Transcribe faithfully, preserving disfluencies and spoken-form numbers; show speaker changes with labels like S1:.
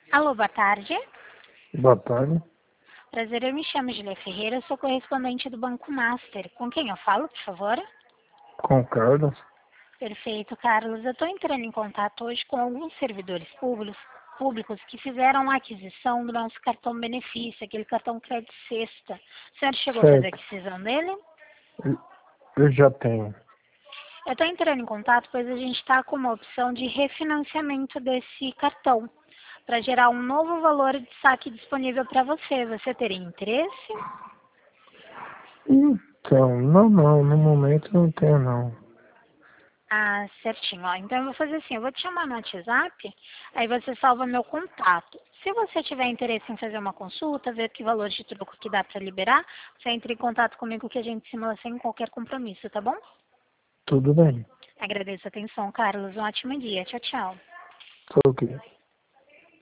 S1: Alô, boa tarde.
S2: Boa tarde.
S1: Prazer, eu me chamo Julia Ferreira, eu sou correspondente do Banco Master. Com quem eu falo, por favor?
S2: Com o Carlos.
S1: Perfeito, Carlos. Eu estou entrando em contato hoje com alguns servidores públicos, públicos que fizeram a aquisição do nosso cartão benefício, aquele cartão Crédito Sexta. O senhor chegou a fazer a
S2: Certo.
S1: aquisição dele?
S2: Eu já tenho.
S1: Eu estou entrando em contato pois a gente está com uma opção de refinanciamento desse cartão, para gerar um novo valor de saque disponível para você. Você teria interesse?
S2: Então, não, não. No momento não tenho, não.
S1: Ah, certinho. Ó, então eu vou fazer assim, eu vou te chamar no WhatsApp, aí você salva meu contato. Se você tiver interesse em fazer uma consulta, ver que valor de troco que dá para liberar, você entre em contato comigo que a gente simula sem qualquer compromisso, tá bom?
S2: Tudo bem.
S1: Agradeço a atenção, Carlos. Um ótimo dia. Tchau, tchau.
S2: Tô ok.